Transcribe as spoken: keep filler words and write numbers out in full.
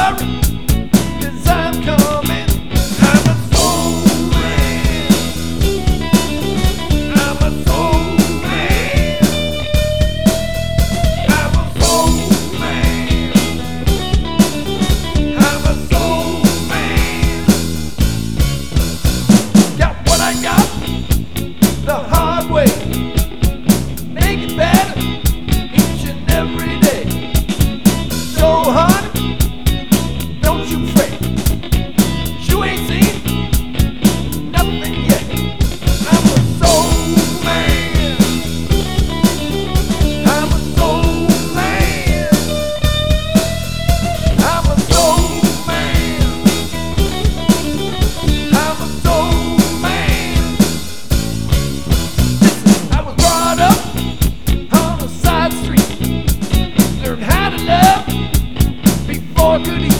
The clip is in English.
hurry, 'cause I'm coming. I'm a soul man. I'm a soul man. I'm a soul man. I'm a soul man. Got what I got the hard way. Make it better each and every day. So honey, don't you fret. You ain't seen nothing yet. I'm a soul man. I'm a soul man. I'm a soul man. I'm a soul man. Listen, I was brought up on a side street. Learned how to love before I could